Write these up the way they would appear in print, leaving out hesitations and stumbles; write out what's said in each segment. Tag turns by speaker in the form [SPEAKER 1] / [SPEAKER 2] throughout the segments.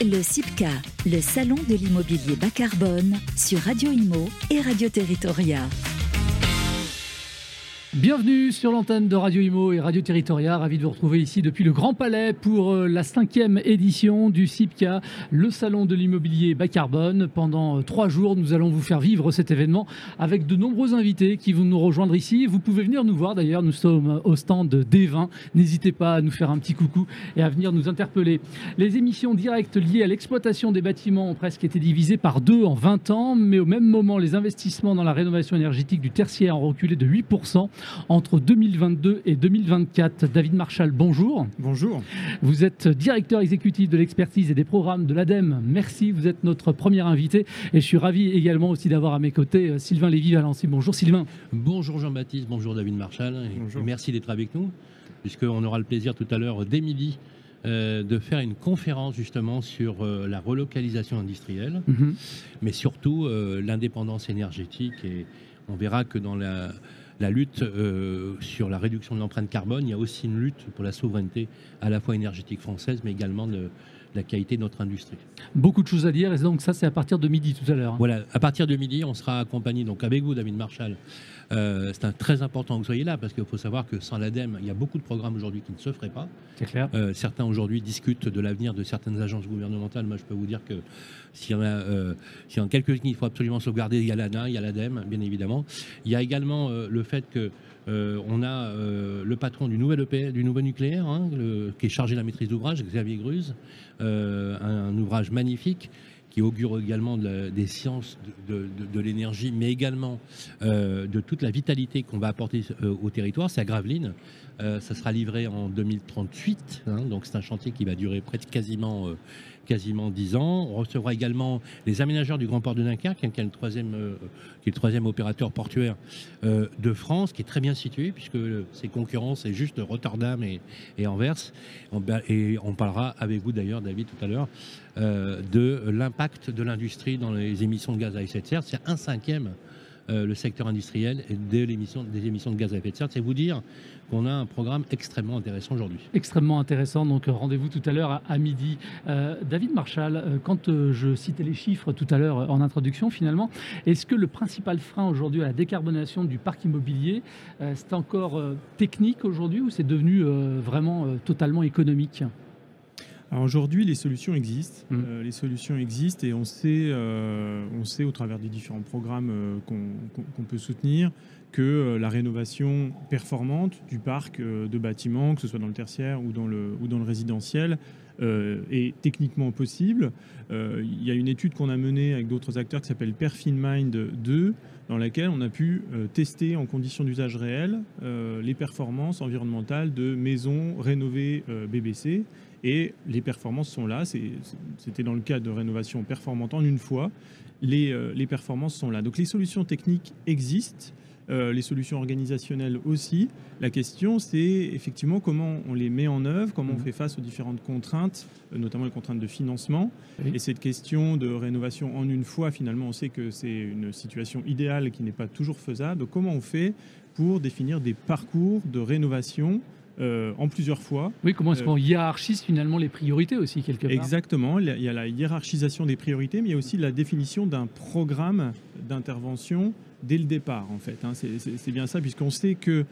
[SPEAKER 1] Le CIPCA, le salon de l'immobilier bas carbone sur Radio Imo et Radio Territoria.
[SPEAKER 2] Bienvenue sur l'antenne de Radio Imo et Radio Territoria. Ravi de vous retrouver ici depuis le Grand Palais pour la 5e édition du CIPCA, le salon de l'immobilier bas carbone. Pendant 3 jours, nous allons vous faire vivre cet événement avec de nombreux invités qui vont nous rejoindre ici. Vous pouvez venir nous voir d'ailleurs, nous sommes au stand D20. N'hésitez pas à nous faire un petit coucou et à venir nous interpeller. Les émissions directes liées à l'exploitation des bâtiments ont presque été divisées par 2 en 20 ans, mais au même moment, les investissements dans la rénovation énergétique du tertiaire ont reculé de 8%. Entre 2022 et 2024. David Marchal, bonjour.
[SPEAKER 3] Bonjour.
[SPEAKER 2] Vous êtes directeur exécutif de l'expertise et des programmes de l'ADEME. Merci, vous êtes notre premier invité. Et je suis ravi également aussi d'avoir à mes côtés Sylvain Lévy-Valency. Bonjour Sylvain.
[SPEAKER 4] Bonjour Jean-Baptiste, bonjour David Marchal.
[SPEAKER 3] Bonjour.
[SPEAKER 4] Merci d'être avec nous, puisqu'on aura le plaisir tout à l'heure dès midi de faire une conférence justement sur la relocalisation industrielle, mais surtout l'indépendance énergétique. Et on verra que dans la lutte sur la réduction de l'empreinte carbone, il y a aussi une lutte pour la souveraineté à la fois énergétique française, mais également de la qualité de notre industrie.
[SPEAKER 2] Beaucoup de choses à dire, et donc ça c'est à partir de midi tout à l'heure.
[SPEAKER 4] Voilà, à partir de midi, on sera accompagné donc avec vous, David Marchal. C'est très important que vous soyez là, parce qu'il faut savoir que sans l'ADEME, il y a beaucoup de programmes aujourd'hui qui ne se feraient pas.
[SPEAKER 2] C'est clair.
[SPEAKER 4] Certains aujourd'hui discutent de l'avenir de certaines agences gouvernementales. Moi, je peux vous dire que s'il y en a quelques-unes qu'il faut absolument sauvegarder, il y a l'ANA, il y a l'ADEME, bien évidemment. Il y a également le fait que on a le patron du nouvel nucléaire, qui est chargé de la maîtrise d'ouvrage, Xavier Gruz, un ouvrage magnifique qui augure également des sciences de l'énergie, mais également de toute la vitalité qu'on va apporter au territoire. C'est à Gravelines. Ça sera livré en 2038, donc c'est un chantier qui va durer quasiment 10 ans. On recevra également les aménageurs du Grand Port de Dunkerque, qui est le troisième opérateur portuaire de France, qui est très bien situé, puisque ses concurrents, c'est juste Rotterdam et Anvers. Et on parlera avec vous d'ailleurs, David, tout à l'heure, de l'impact de l'industrie dans les émissions de gaz à effet de serre. C'est 1/5 le secteur industriel des émissions de gaz à effet de serre. C'est vous dire qu'on a un programme extrêmement intéressant aujourd'hui.
[SPEAKER 2] Extrêmement intéressant, donc rendez-vous tout à l'heure à midi. David Marchal, quand je citais les chiffres tout à l'heure en introduction, finalement, est-ce que le principal frein aujourd'hui à la décarbonation du parc immobilier, c'est encore technique aujourd'hui, ou c'est devenu vraiment totalement économique ?
[SPEAKER 3] Alors aujourd'hui, les solutions existent. Les solutions existent et on sait au travers des différents programmes qu'on peut soutenir que la rénovation performante du parc de bâtiments, que ce soit dans le tertiaire ou dans le résidentiel, est techniquement possible. Il y a une étude qu'on a menée avec d'autres acteurs qui s'appelle PerfinMind 2, dans laquelle on a pu tester en conditions d'usage réel les performances environnementales de maisons rénovées BBC. Et les performances sont là. C'était dans le cadre de rénovation performante en une fois. Les performances sont là. Donc les solutions techniques existent, les solutions organisationnelles aussi. La question, c'est effectivement comment on les met en œuvre, comment on fait face aux différentes contraintes, notamment les contraintes de financement. Oui. Et cette question de rénovation en une fois, finalement, on sait que c'est une situation idéale qui n'est pas toujours faisable. Donc comment on fait pour définir des parcours de rénovation en plusieurs fois.
[SPEAKER 2] Oui, comment est-ce qu'on hiérarchise finalement les priorités aussi quelque part ?
[SPEAKER 3] Exactement, il y a la hiérarchisation des priorités, mais il y a aussi la définition d'un programme d'intervention dès le départ en fait. C'est bien ça, puisqu'on sait que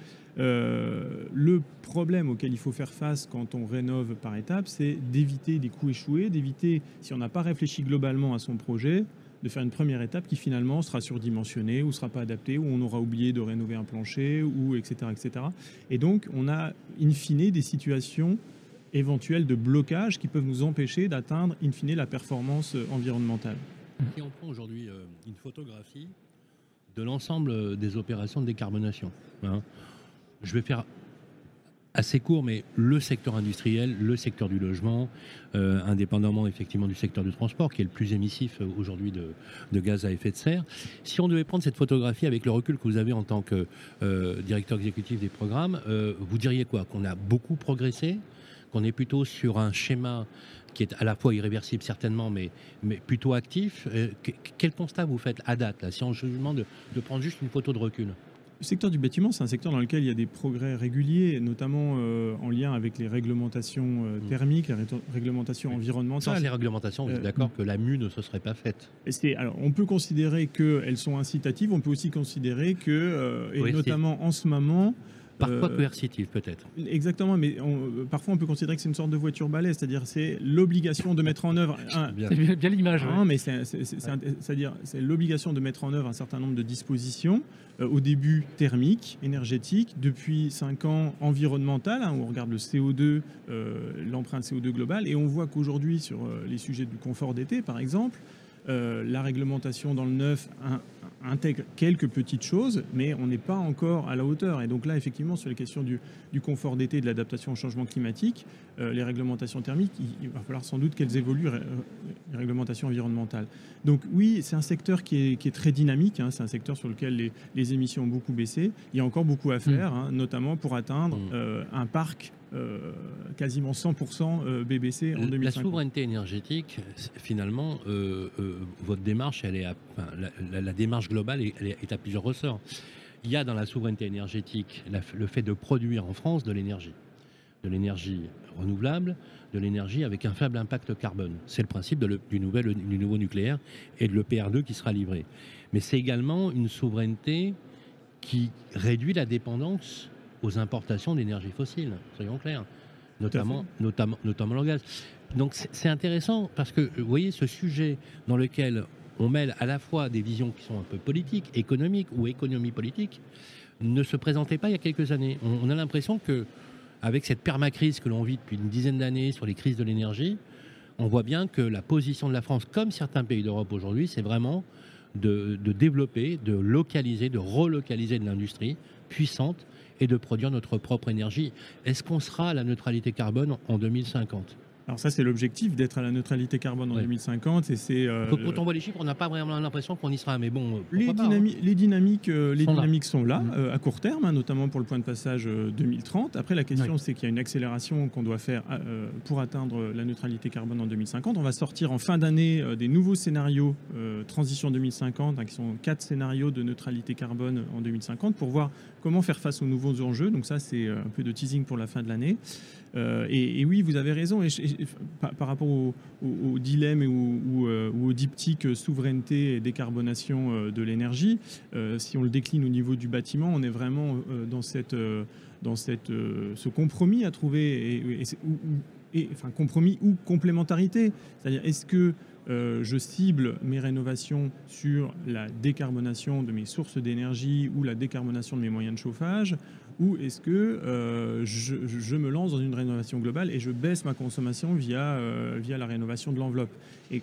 [SPEAKER 3] le problème auquel il faut faire face quand on rénove par étapes, c'est d'éviter des coûts échoués, d'éviter, si on n'a pas réfléchi globalement à son projet, de faire une première étape qui finalement sera surdimensionnée ou ne sera pas adaptée, ou on aura oublié de rénover un plancher, ou etc., etc. Et donc, on a in fine des situations éventuelles de blocage qui peuvent nous empêcher d'atteindre in fine la performance environnementale.
[SPEAKER 4] Et on prend aujourd'hui une photographie de l'ensemble des opérations de décarbonation. Je vais faire assez court, mais le secteur industriel, le secteur du logement, indépendamment effectivement du secteur du transport, qui est le plus émissif aujourd'hui de gaz à effet de serre. Si on devait prendre cette photographie avec le recul que vous avez en tant que directeur exécutif des programmes, vous diriez quoi ? Qu'on a beaucoup progressé, qu'on est plutôt sur un schéma qui est à la fois irréversible certainement, mais plutôt actif. Quel constat vous faites à date, là, si on vous demande de prendre juste une photo de recul ?
[SPEAKER 3] Le secteur du bâtiment, c'est un secteur dans lequel il y a des progrès réguliers, notamment en lien avec les réglementations thermiques, les réglementations environnementales.
[SPEAKER 4] Sans les réglementations, vous êtes d'accord que la mue ne se serait pas faite?
[SPEAKER 3] Alors, on peut considérer qu'elles sont incitatives, on peut aussi considérer que, et notamment en ce moment...
[SPEAKER 4] Parfois coercitive, peut-être.
[SPEAKER 3] Exactement, mais parfois on peut considérer que c'est une sorte de voiture balai, c'est-à-dire c'est l'obligation de mettre en œuvre...
[SPEAKER 2] C'est bien l'image.
[SPEAKER 3] Non, mais c'est-à-dire c'est l'obligation de mettre en œuvre un certain nombre de dispositions, au début thermiques, énergétiques, depuis 5 ans environnementales, où on regarde le CO2, l'empreinte CO2 globale, et on voit qu'aujourd'hui, sur les sujets du confort d'été, par exemple, la réglementation dans le neuf intègre quelques petites choses, mais on n'est pas encore à la hauteur. Et donc là, effectivement, sur les questions du confort d'été et de l'adaptation au changement climatique, les réglementations thermiques, il va falloir sans doute qu'elles évoluent, les réglementations environnementales. Donc oui, c'est un secteur qui est très dynamique, c'est un secteur sur lequel les émissions ont beaucoup baissé. Il y a encore beaucoup à faire, notamment pour atteindre un parc quasiment 100% BBC en 2050.
[SPEAKER 4] La souveraineté énergétique, finalement, votre démarche, la démarche globale est à plusieurs ressorts. Il y a dans la souveraineté énergétique le fait de produire en France de l'énergie renouvelable, de l'énergie avec un faible impact carbone. C'est le principe du nouveau nucléaire et de l'EPR2 qui sera livré. Mais c'est également une souveraineté qui réduit la dépendance aux importations d'énergie fossile, soyons clairs, notamment le gaz. Donc c'est intéressant parce que vous voyez ce sujet dans lequel on mêle à la fois des visions qui sont un peu politiques, économiques ou économie politique, ne se présentait pas il y a quelques années. On a l'impression que avec cette permacrise que l'on vit depuis une dizaine d'années sur les crises de l'énergie, on voit bien que la position de la France, comme certains pays d'Europe aujourd'hui, c'est vraiment de développer, de localiser, de relocaliser de l'industrie puissante et de produire notre propre énergie. Est-ce qu'on sera à la neutralité carbone en 2050 ?
[SPEAKER 3] Alors ça, c'est l'objectif, d'être à la neutralité carbone en 2050. Et c'est,
[SPEAKER 4] quand on voit les chiffres, on n'a pas vraiment l'impression qu'on y sera. Mais bon,
[SPEAKER 3] les dynamiques sont là, à court terme, notamment pour le point de passage 2030. Après, la question, c'est qu'il y a une accélération qu'on doit faire pour atteindre la neutralité carbone en 2050. On va sortir en fin d'année des nouveaux scénarios transition 2050, qui sont 4 scénarios de neutralité carbone en 2050, pour voir comment faire face aux nouveaux enjeux. Donc ça, c'est un peu de teasing pour la fin de l'année. Et oui, vous avez raison. Par rapport au dilemme ou au diptyque souveraineté et décarbonation de l'énergie, si on le décline au niveau du bâtiment, on est vraiment dans ce compromis à trouver, enfin compromis ou complémentarité. C'est-à-dire, est-ce que je cible mes rénovations sur la décarbonation de mes sources d'énergie ou la décarbonation de mes moyens de chauffage, ou est-ce que je me lance dans une rénovation globale et je baisse ma consommation via la rénovation de l'enveloppe? Et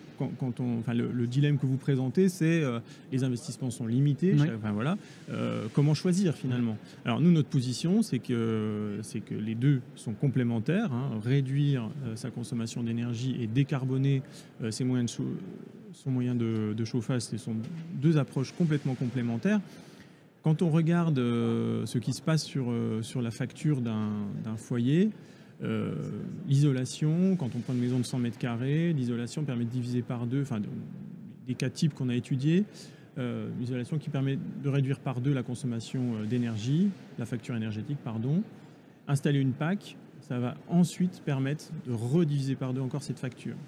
[SPEAKER 3] le dilemme que vous présentez, c'est les investissements sont limités.
[SPEAKER 2] Oui.
[SPEAKER 3] Comment choisir finalement? Alors nous, notre position, c'est que les deux sont complémentaires. Réduire sa consommation d'énergie et décarboner ses moyens son moyen de chauffage, ce sont deux approches complètement complémentaires. Quand on regarde ce qui se passe sur la facture d'un foyer, l'isolation, quand on prend une maison de 100 mètres carrés, l'isolation permet de diviser par deux, des cas types qu'on a étudiés, l'isolation qui permet de réduire par deux la consommation d'énergie, la facture énergétique, pardon. Installer une PAC, ça va ensuite permettre de rediviser par deux encore cette facture.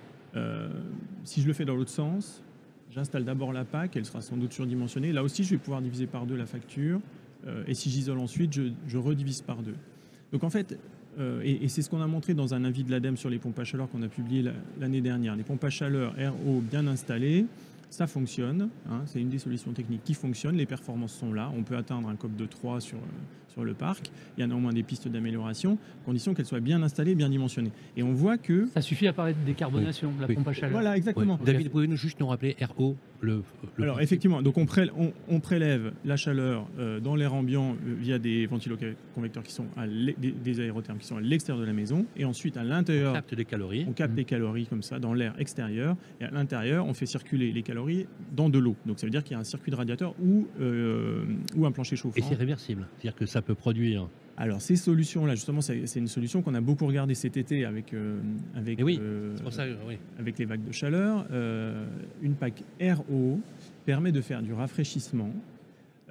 [SPEAKER 3] Si je le fais dans l'autre sens, j'installe d'abord la PAC, elle sera sans doute surdimensionnée. Là aussi, je vais pouvoir diviser par deux la facture. Et si j'isole ensuite, je redivise par deux. Donc en fait, et c'est ce qu'on a montré dans un avis de l'ADEME sur les pompes à chaleur qu'on a publié l'année dernière. Les pompes à chaleur RO bien installées, ça fonctionne. C'est une des solutions techniques qui fonctionne. Les performances sont là. On peut atteindre un COP de 3 sur le parc. Il y a néanmoins des pistes d'amélioration, condition qu'elles soient bien installées, bien dimensionnées. Et on voit que...
[SPEAKER 2] Ça suffit à parler de décarbonation, la pompe à chaleur.
[SPEAKER 3] Voilà, exactement.
[SPEAKER 4] Oui. David, pouvez-nous juste nous rappeler RO
[SPEAKER 3] Alors effectivement, donc on prélève la chaleur dans l'air ambiant via des ventiloconvecteurs qui sont des aérothermes qui sont à l'extérieur de la maison, et ensuite à l'intérieur
[SPEAKER 4] on capte des calories.
[SPEAKER 3] On capte des calories comme ça dans l'air extérieur, et à l'intérieur on fait circuler les calories dans de l'eau. Donc ça veut dire qu'il y a un circuit de radiateur ou un plancher chauffant.
[SPEAKER 4] Et c'est réversible, c'est-à-dire que ça peut produire.
[SPEAKER 3] Alors ces solutions-là, justement, c'est une solution qu'on a beaucoup regardée cet été avec
[SPEAKER 4] c'est pour ça, oui.
[SPEAKER 3] Avec les vagues de chaleur. Une PAC RO permet de faire du rafraîchissement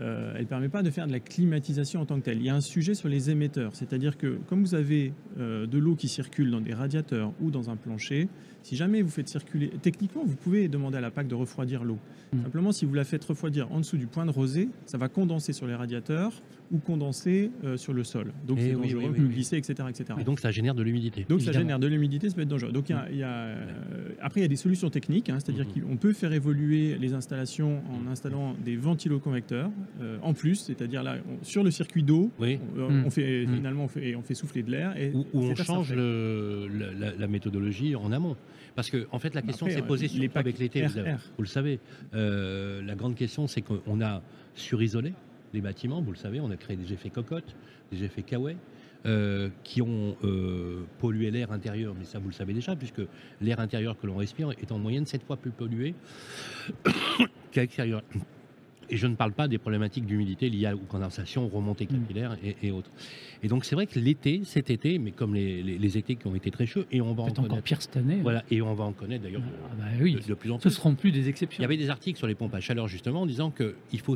[SPEAKER 3] elle ne permet pas de faire de la climatisation en tant que telle. Il y a un sujet sur les émetteurs, c'est-à-dire que comme vous avez de l'eau qui circule dans des radiateurs ou dans un plancher, si jamais vous faites circuler, techniquement, vous pouvez demander à la PAC de refroidir l'eau. Simplement, si vous la faites refroidir en dessous du point de rosée, ça va condenser sur les radiateurs ou condenser sur le sol. Donc c'est dangereux, vous glissez, etc., etc.
[SPEAKER 4] Et donc ça génère de l'humidité.
[SPEAKER 3] Donc ça génère de l'humidité, ça peut être dangereux. Donc après, il y a des solutions techniques, c'est-à-dire qu'on peut faire évoluer les installations en installant des ventiloconvecteurs en plus, c'est-à-dire là, sur le circuit d'eau, on fait souffler de l'air.
[SPEAKER 4] Où on change la méthodologie en amont. Parce que en fait, la question s'est posée surtout avec l'été, vous le savez. La grande question, c'est qu'on a surisolé les bâtiments, vous le savez, on a créé des effets cocottes, des effets Kawai, qui ont pollué l'air intérieur, mais ça vous le savez déjà, puisque l'air intérieur que l'on respire est en moyenne 7 fois plus pollué qu'à l'extérieur. Et je ne parle pas des problématiques d'humidité liées aux condensations, remontées capillaires et autres. Et donc c'est vrai que cet été, mais comme les étés qui ont été très chauds, et on va en connaître
[SPEAKER 2] encore pire cette année.
[SPEAKER 4] Voilà, et on va en connaître d'ailleurs de plus en plus.
[SPEAKER 2] Ce ne seront plus des exceptions.
[SPEAKER 4] Il y avait des articles sur les pompes à chaleur justement en disant qu'il faut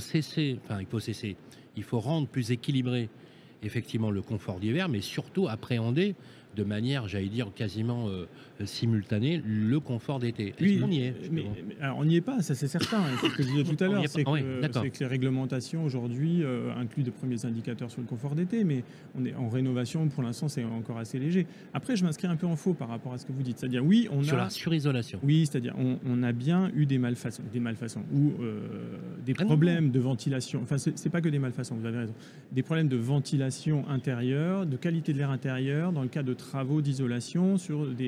[SPEAKER 4] il faut rendre plus équilibré effectivement le confort d'hiver, mais surtout appréhender de manière, j'allais dire, quasiment simultanée, le confort d'été. Est-ce qu'on y est
[SPEAKER 3] alors, on n'y est pas, ça c'est certain. C'est ce que je disais tout à l'heure. C'est que les réglementations aujourd'hui incluent de premiers indicateurs sur le confort d'été, mais on est en rénovation, pour l'instant, c'est encore assez léger. Après, je m'inscris un peu en faux par rapport à ce que vous dites. C'est-à-dire, oui, on
[SPEAKER 4] sur la surisolation.
[SPEAKER 3] Oui, c'est-à-dire, on a bien eu des malfaçons ou des problèmes de ventilation. Enfin, c'est pas que des malfaçons, vous avez raison. Des problèmes de ventilation intérieure, de qualité de l'air intérieur, dans le cas de travaux d'isolation sur des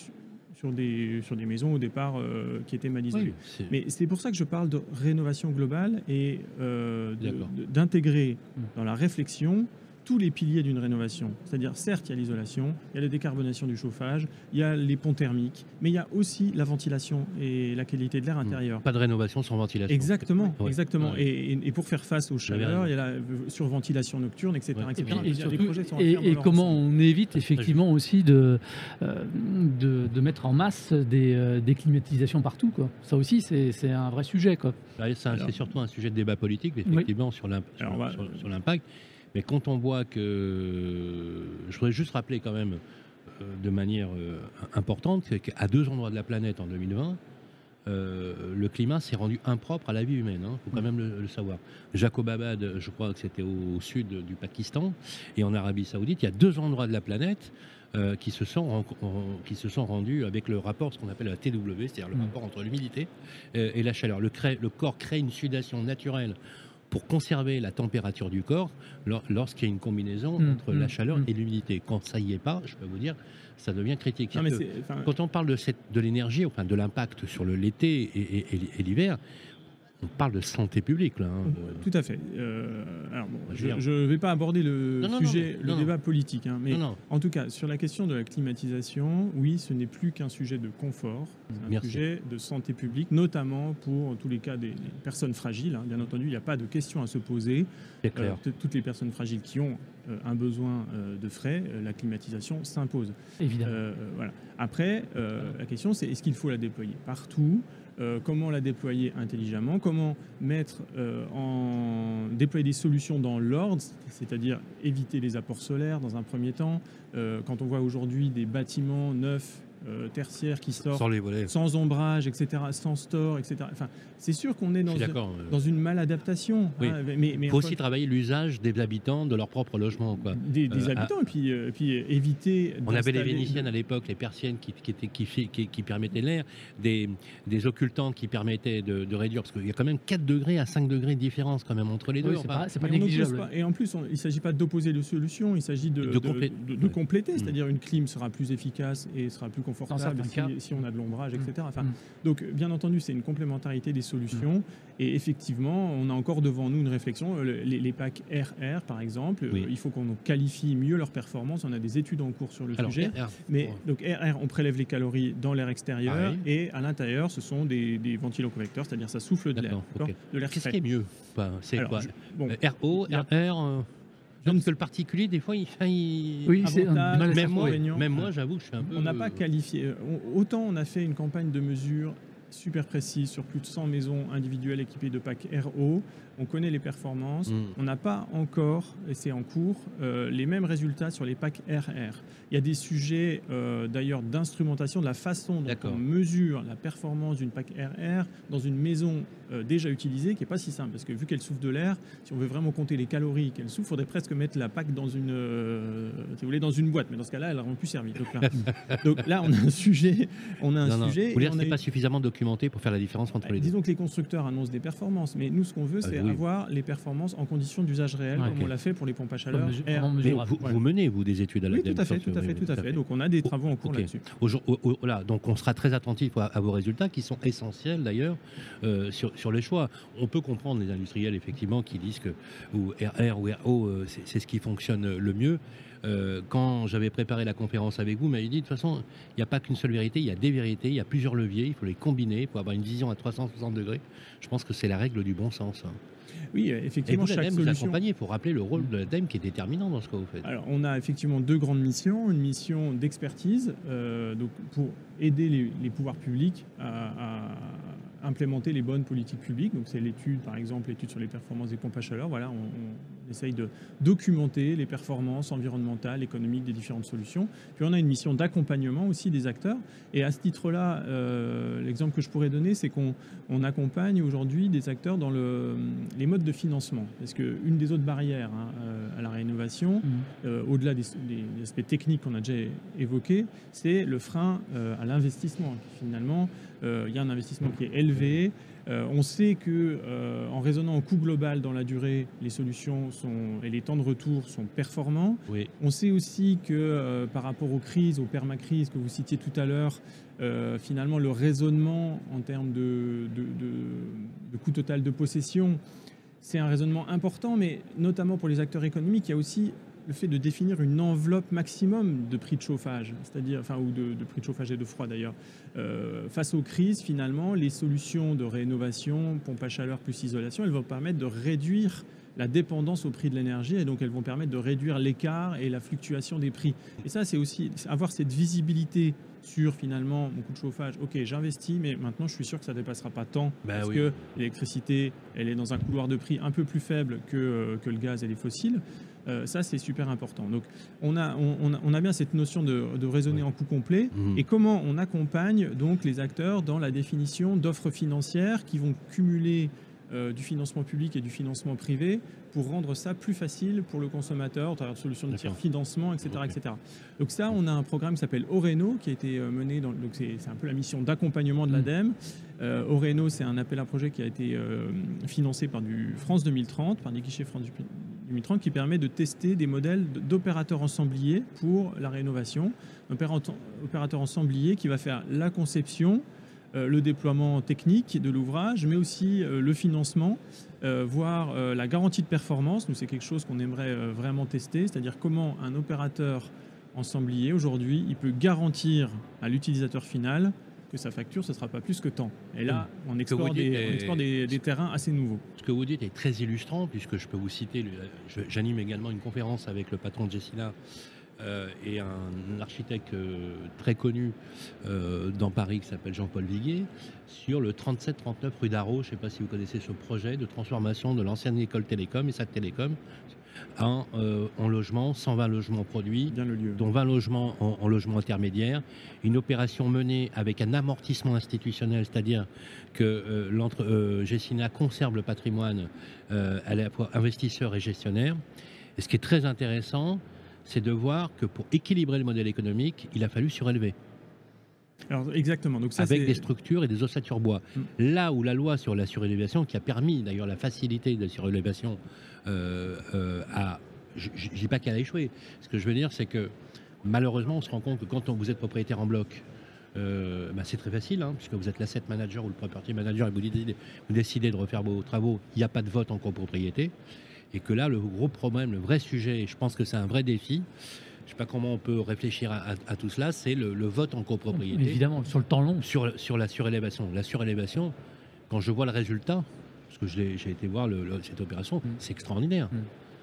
[SPEAKER 3] maisons au départ qui étaient mal isolées.
[SPEAKER 4] Oui,
[SPEAKER 3] mais c'est pour ça que je parle de rénovation globale et d'intégrer dans la réflexion tous les piliers d'une rénovation. C'est-à-dire, certes, il y a l'isolation, il y a la décarbonation du chauffage, il y a les ponts thermiques, mais il y a aussi la ventilation et la qualité de l'air intérieur.
[SPEAKER 4] Pas de rénovation sans ventilation.
[SPEAKER 3] Exactement, exactement. Ouais. Et pour faire face aux chaleurs, il y a la surventilation nocturne, etc.
[SPEAKER 2] Et comment on évite effectivement aussi de mettre en masse des climatisations partout, quoi. Ça aussi, c'est un vrai sujet, quoi.
[SPEAKER 4] C'est surtout un sujet de débat politique, effectivement, sur l'impact. Mais quand on voit que... Je voudrais juste rappeler quand même de manière importante qu'à 2 endroits de la planète en 2020, le climat s'est rendu impropre à la vie humaine. Il faut quand même le savoir. Jacobabad, je crois que c'était au sud du Pakistan, et en Arabie Saoudite, il y a 2 endroits de la planète qui se sont rendus avec le rapport, ce qu'on appelle la TW, c'est-à-dire le rapport entre l'humidité et la chaleur. Le corps crée une sudation naturelle pour conserver la température du corps lorsqu'il y a une combinaison entre la chaleur et l'humidité. Quand ça y est pas, je peux vous dire, ça devient critique. Quand on parle de l'énergie, enfin de l'impact sur l'été et l'hiver, on parle de santé publique, là.
[SPEAKER 3] Tout à fait. Je ne vais pas aborder le débat politique, mais en tout cas, sur la question de la climatisation, oui, ce n'est plus qu'un sujet de confort, c'est un sujet de santé publique, notamment pour tous les cas des personnes fragiles. Bien entendu, il n'y a pas de question à se poser.
[SPEAKER 4] C'est clair.
[SPEAKER 3] Toutes les personnes fragiles qui ont un besoin de frais, la climatisation s'impose.
[SPEAKER 2] Évidemment.
[SPEAKER 3] Voilà. Après, la question, c'est est-ce qu'il faut la déployer partout ? Comment la déployer intelligemment, comment déployer des solutions dans l'ordre, c'est-à-dire éviter les apports solaires dans un premier temps. Quand on voit aujourd'hui des bâtiments neufs, tertiaires qui sortent sans ombrage, etc., sans store, etc. Enfin, c'est sûr qu'on est dans une maladaptation.
[SPEAKER 4] Oui. Il faut aussi travailler l'usage des habitants de leur propre logement, quoi.
[SPEAKER 3] Des habitants, et puis éviter...
[SPEAKER 4] On avait les vénitiennes à l'époque, les persiennes qui permettaient l'air, des occultants qui permettaient de réduire, parce qu'il y a quand même 4 degrés à 5 degrés de différence quand même entre les deux.
[SPEAKER 2] C'est pas négligeable.
[SPEAKER 3] Et en plus, il ne s'agit pas d'opposer les solutions, il s'agit de compléter, c'est-à-dire une clim sera plus efficace et sera plus confortable si on a de l'ombrage, etc. Donc, bien entendu, c'est une complémentarité des solutions. Et effectivement, on a encore devant nous une réflexion. Les packs RR, par exemple, il faut qu'on qualifie mieux leur performance. On a des études en cours sur le sujet. Donc, RR, on prélève les calories dans l'air extérieur et à l'intérieur, ce sont des ventiloconvecteurs, c'est-à-dire ça souffle de l'air. De l'air
[SPEAKER 4] Qu'est-ce qui est mieux? C'est quoi RO, RR Donc que le particulier, des fois,
[SPEAKER 2] Oui, c'est
[SPEAKER 4] même moi, j'avoue que je suis un peu...
[SPEAKER 3] On n'a pas qualifié. Autant on a fait une campagne de mesure super précises sur plus de 100 maisons individuelles équipées de packs RO. On connaît les performances. On n'a pas encore, et c'est en cours, les mêmes résultats sur les packs RR. Il y a des sujets d'ailleurs d'instrumentation, de la façon dont on mesure la performance d'une pack RR dans une maison déjà utilisée, qui n'est pas si simple, parce que vu qu'elle souffle de l'air, si on veut vraiment compter les calories qu'elle souffle, il faudrait presque mettre la pack dans une, si vous voulez, dans une boîte. Mais dans ce cas-là, elle n'aura plus servi. Donc là, on a un sujet. Vous
[SPEAKER 4] voulez dire que ce n'est pas suffisamment documenté pour faire la différence entre les deux.
[SPEAKER 3] Disons que les constructeurs annoncent des performances, mais nous, ce qu'on veut, c'est avoir les performances en conditions d'usage réel, comme on l'a fait pour les pompes à chaleur.
[SPEAKER 4] Vous menez, vous, des études à l'ADEME?
[SPEAKER 3] Oui, tout à fait. Donc on a des travaux en cours là-dessus.
[SPEAKER 4] Donc on sera très attentif à vos résultats, qui sont essentiels d'ailleurs sur les choix. On peut comprendre les industriels, effectivement, qui disent que RR ou RO, c'est ce qui fonctionne le mieux. Quand j'avais préparé la conférence avec vous, vous m'avez dit de toute façon, il n'y a pas qu'une seule vérité, il y a des vérités, il y a plusieurs leviers, il faut les combiner pour avoir une vision à 360 degrés. Je pense que c'est la règle du bon sens.
[SPEAKER 3] Oui, effectivement,
[SPEAKER 4] et vous,
[SPEAKER 3] chaque
[SPEAKER 4] vous
[SPEAKER 3] solution...
[SPEAKER 4] accompagnez, il faut rappeler le rôle de l'ADEME qui est déterminant dans ce que vous faites.
[SPEAKER 3] Alors, on a effectivement 2 grandes missions. Une mission d'expertise, donc pour aider les pouvoirs publics à implémenter les bonnes politiques publiques. Donc c'est l'étude, par exemple, l'étude sur les performances des pompes à chaleur. Voilà, on essaye de documenter les performances environnementales, économiques des différentes solutions. Puis on a une mission d'accompagnement aussi des acteurs. Et à ce titre-là, l'exemple que je pourrais donner, c'est qu'on accompagne aujourd'hui des acteurs dans les modes de financement. Parce qu'une des autres barrières à la rénovation, au-delà des aspects techniques qu'on a déjà évoqués, c'est le frein à l'investissement. Finalement, il y a un investissement qui est élevé. On sait que en raisonnant au coût global dans la durée, les solutions et les temps de retour sont performants.
[SPEAKER 4] Oui.
[SPEAKER 3] On sait aussi que par rapport aux crises, aux permacrises que vous citiez tout à l'heure, finalement le raisonnement en termes de coût total de possession, c'est un raisonnement important, mais notamment pour les acteurs économiques, il y a aussi le fait de définir une enveloppe maximum de prix de chauffage, c'est-à-dire, ou de prix de chauffage et de froid d'ailleurs. Face aux crises, finalement, les solutions de rénovation, pompe à chaleur plus isolation, elles vont permettre de réduire la dépendance au prix de l'énergie et donc elles vont permettre de réduire l'écart et la fluctuation des prix. Et ça, c'est aussi avoir cette visibilité sur finalement mon coût de chauffage. Ok, j'investis, mais maintenant je suis sûr que ça ne dépassera pas tant parce que l'électricité, elle est dans un couloir de prix un peu plus faible que le gaz et les fossiles. Ça, c'est super important. Donc, on a bien cette notion de raisonner en coût complet. Et comment on accompagne donc les acteurs dans la définition d'offres financières qui vont cumuler du financement public et du financement privé pour rendre ça plus facile pour le consommateur, à travers de solutions de tiers-financement, etc., etc. Donc ça, on a un programme qui s'appelle Oreno, qui a été mené, donc c'est un peu la mission d'accompagnement de l'ADEME. Oreno, c'est un appel à projet qui a été financé par du France 2030, par des guichets France 2030, qui permet de tester des modèles d'opérateurs ensembliers pour la rénovation. Opérateur ensemblier qui va faire la conception, le déploiement technique de l'ouvrage, mais aussi le financement, voire la garantie de performance. Nous, c'est quelque chose qu'on aimerait vraiment tester, c'est-à-dire comment un opérateur ensemblier, aujourd'hui, il peut garantir à l'utilisateur final que sa facture, ce ne sera pas plus que tant. Et là, on explore des terrains assez nouveaux.
[SPEAKER 4] Ce que vous dites est très illustrant, puisque je peux vous citer, j'anime également une conférence avec le patron de Gessina, et un architecte très connu dans Paris qui s'appelle Jean-Paul Viguier, sur le 37-39 rue d'Arros. Je ne sais pas si vous connaissez ce projet de transformation de l'ancienne école Télécom et SAT Télécom en logement, 120 logements produits, dont 20 logements en logement intermédiaire. Une opération menée avec un amortissement institutionnel, c'est-à-dire que Gessina conserve le patrimoine à la fois investisseur et gestionnaire. Et ce qui est très intéressant, c'est de voir que pour équilibrer le modèle économique, il a fallu surélever.
[SPEAKER 3] Alors, exactement. Donc ça,
[SPEAKER 4] avec des structures et des ossatures bois. Là où la loi sur la surélévation, qui a permis d'ailleurs la facilité de la surélévation, je ne dis pas qu'elle a échoué. Ce que je veux dire, c'est que malheureusement, on se rend compte que quand vous êtes propriétaire en bloc, c'est très facile, puisque vous êtes l'asset manager ou le property manager et vous décidez de refaire vos travaux, il n'y a pas de vote en copropriété. Et que là, le gros problème, le vrai sujet, et je pense que c'est un vrai défi, je ne sais pas comment on peut réfléchir à tout cela, c'est le vote en copropriété.
[SPEAKER 2] Évidemment, sur le temps long.
[SPEAKER 4] Sur la surélévation. La surélévation, quand je vois le résultat, parce que j'ai été voir cette opération, c'est extraordinaire.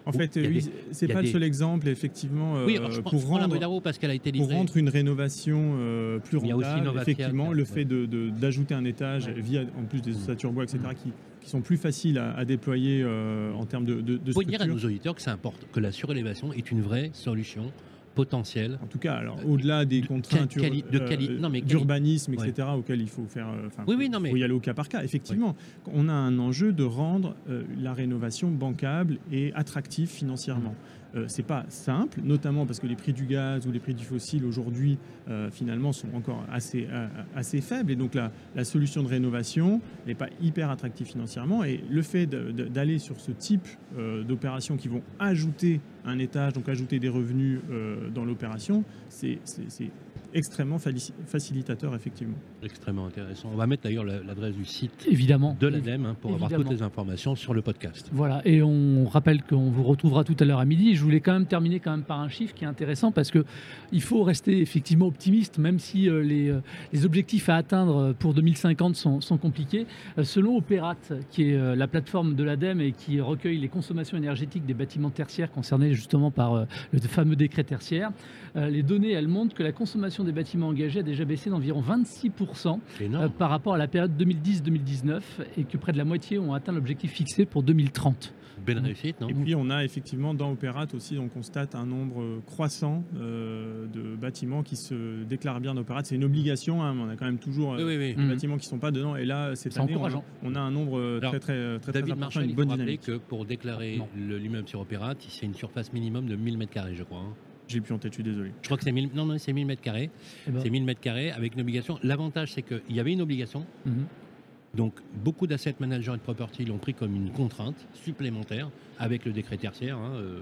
[SPEAKER 3] En fait, c'est pas le seul exemple, effectivement,
[SPEAKER 4] oui, je prends la Modaro parce qu'elle a été livrée.
[SPEAKER 3] Pour rendre une rénovation plus rentable, effectivement, le fait d'ajouter un étage via, en plus des ossature bois, etc., qui sont plus faciles à déployer en termes de structure.
[SPEAKER 4] Il faut dire à nos auditeurs que c'est important, que la surélévation est une vraie solution potentielle.
[SPEAKER 3] En tout cas, alors au-delà des contraintes d'urbanisme, etc., auxquelles il faut faire, faut y aller au cas par cas. Effectivement, on a un enjeu de rendre la rénovation bancable et attractive financièrement. C'est pas simple, notamment parce que les prix du gaz ou les prix du fossile aujourd'hui finalement sont encore assez faibles, et donc la solution de rénovation n'est pas hyper attractive financièrement, et le fait d'aller sur ce type d'opérations qui vont ajouter un étage, donc ajouter des revenus dans l'opération, c'est extrêmement facilitateur, effectivement.
[SPEAKER 4] Extrêmement intéressant. On va mettre d'ailleurs l'adresse du site
[SPEAKER 2] évidemment
[SPEAKER 4] de l'ADEME pour avoir toutes les informations sur le podcast.
[SPEAKER 2] Voilà, et on rappelle qu'on vous retrouvera tout à l'heure à midi. Je voulais quand même terminer par un chiffre qui est intéressant, parce qu'il faut rester effectivement optimiste, même si les objectifs à atteindre pour 2050 sont compliqués. Selon Opérat, qui est la plateforme de l'ADEME et qui recueille les consommations énergétiques des bâtiments tertiaires concernés justement par le fameux décret tertiaire, les données, elles montrent que la consommation des bâtiments engagés a déjà baissé d'environ 26% par rapport à la période 2010-2019, et que près de la moitié ont atteint l'objectif fixé pour 2030.
[SPEAKER 4] Belle réussite, non ?
[SPEAKER 3] Et puis on a effectivement dans Opérat aussi, on constate un nombre croissant de bâtiments qui se déclarent bien d'Opérat. C'est une obligation, hein, mais on a quand même toujours des bâtiments qui ne sont pas dedans. Et là, cette année, on a un nombre très
[SPEAKER 4] David
[SPEAKER 3] important,
[SPEAKER 4] une
[SPEAKER 3] bonne
[SPEAKER 4] dynamique. Que pour déclarer l'immeuble sur Opérat, c'est une surface minimum de 1000 m², je crois.
[SPEAKER 3] J'ai plus en tête, je suis désolé.
[SPEAKER 4] Je crois que c'est 1000 m². C'est 1000 m² avec une obligation. L'avantage, c'est qu'il y avait une obligation. Donc, beaucoup d'asset managers et de property l'ont pris comme une contrainte supplémentaire avec le décret tertiaire.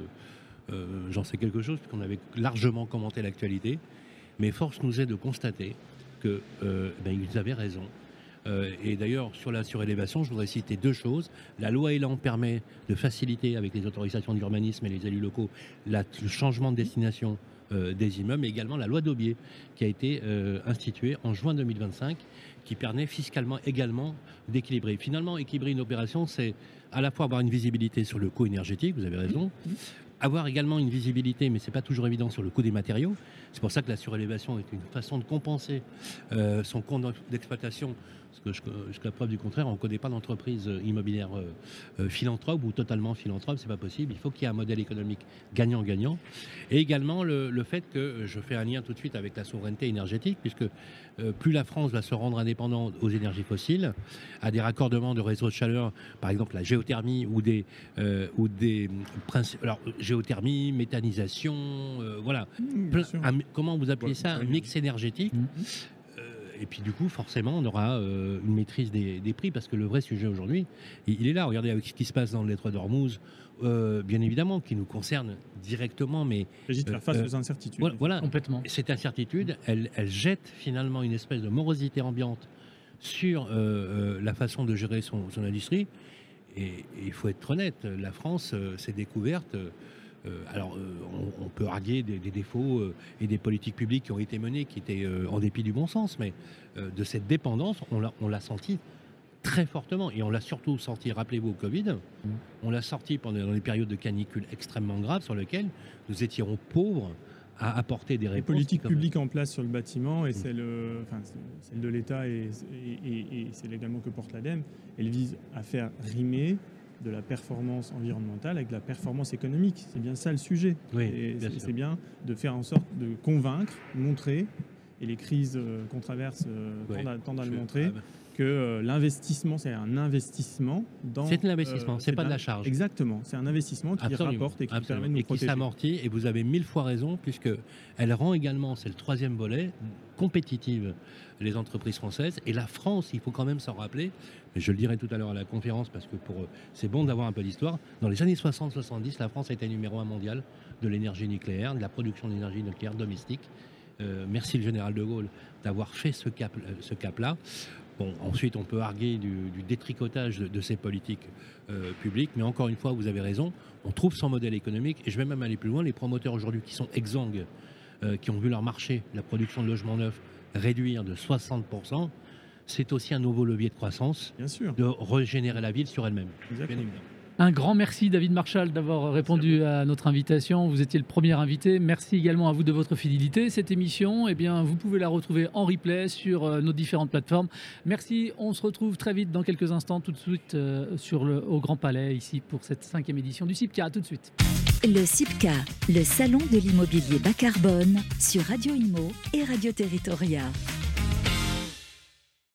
[SPEAKER 4] J'en sais quelque chose, puisqu'on avait largement commenté l'actualité. Mais force nous est de constater qu'ils avaient raison. Et d'ailleurs, sur la surélévation, je voudrais citer deux choses. La loi Elan permet de faciliter, avec les autorisations d'urbanisme et les élus locaux, le changement de destination des immeubles, mais également la loi d'Aubier, qui a été instituée en juin 2025, qui permet fiscalement également d'équilibrer. Finalement, équilibrer une opération, c'est à la fois avoir une visibilité sur le coût énergétique, vous avez raison, avoir également une visibilité, mais ce n'est pas toujours évident, sur le coût des matériaux. C'est pour ça que la surélévation est une façon de compenser son coût d'exploitation. Parce que jusqu'à preuve du contraire, on ne connaît pas d'entreprise immobilière philanthrope ou totalement philanthrope, c'est pas possible. Il faut qu'il y ait un modèle économique gagnant-gagnant. Et également le fait que je fais un lien tout de suite avec la souveraineté énergétique, puisque plus la France va se rendre indépendante aux énergies fossiles, à des raccordements de réseaux de chaleur, par exemple la géothermie ou des principes. Alors, géothermie, méthanisation, voilà. Comment vous appelez ça ? Un mix énergétique. Et puis du coup, forcément, on aura une maîtrise des prix, parce que le vrai sujet aujourd'hui, il est là. Regardez avec ce qui se passe dans le détroit d'Ormuz, bien évidemment, qui nous concerne directement, mais...
[SPEAKER 3] Il s'agit de faire face aux incertitudes.
[SPEAKER 4] Voilà,
[SPEAKER 2] complètement.
[SPEAKER 4] Cette incertitude, elle jette finalement une espèce de morosité ambiante sur la façon de gérer son industrie. Et il faut être honnête, la France s'est découverte... on peut arguer des défauts et des politiques publiques qui ont été menées, qui étaient en dépit du bon sens, mais de cette dépendance, on l'a senti très fortement. Et on l'a surtout senti, rappelez-vous, au Covid, on l'a sorti dans les périodes de canicule extrêmement graves sur lesquelles nous étions pauvres à apporter des réponses.
[SPEAKER 3] Les politiques publiques en place sur le bâtiment, et celle de l'État et celle également que porte l'ADEME, elles visent à faire rimer de la performance environnementale avec de la performance économique. C'est bien ça le sujet. C'est bien de faire en sorte de convaincre, montrer, et les crises qu'on traverse tendent à le montrer, que l'investissement, c'est un investissement dans...
[SPEAKER 4] C'est un investissement, c'est pas de la charge.
[SPEAKER 3] Exactement, c'est un investissement qui rapporte et qui permet de nous protéger.
[SPEAKER 4] Et qui s'amortit, et vous avez 1000 fois raison, puisqu'elle rend également, c'est le troisième volet, compétitive les entreprises françaises. Et la France, il faut quand même s'en rappeler, mais je le dirai tout à l'heure à la conférence, parce que c'est bon d'avoir un peu d'histoire. Dans les années 60-70, la France a été numéro 1 mondial de l'énergie nucléaire, de la production d'énergie nucléaire domestique. Merci le général de Gaulle d'avoir fait ce cap-là. Bon, ensuite, on peut arguer du détricotage de ces politiques publiques, mais encore une fois, vous avez raison, on trouve son modèle économique, et je vais même aller plus loin, les promoteurs aujourd'hui qui sont exsangues, qui ont vu leur marché, la production de logements neufs, réduire de 60%, c'est aussi un nouveau levier de croissance,
[SPEAKER 3] bien sûr,
[SPEAKER 4] de régénérer la ville sur elle-même.
[SPEAKER 3] Exactement.
[SPEAKER 2] Un grand merci David Marchal d'avoir répondu à notre invitation. Vous étiez le premier invité. Merci également à vous de votre fidélité. Cette émission, eh bien, vous pouvez la retrouver en replay sur nos différentes plateformes. Merci. On se retrouve très vite dans quelques instants, tout de suite au Grand Palais, ici pour cette 5e édition du CIPCA. À tout de suite.
[SPEAKER 1] Le CIPCA, le salon de l'immobilier bas carbone sur Radio Imo et Radio Territoria.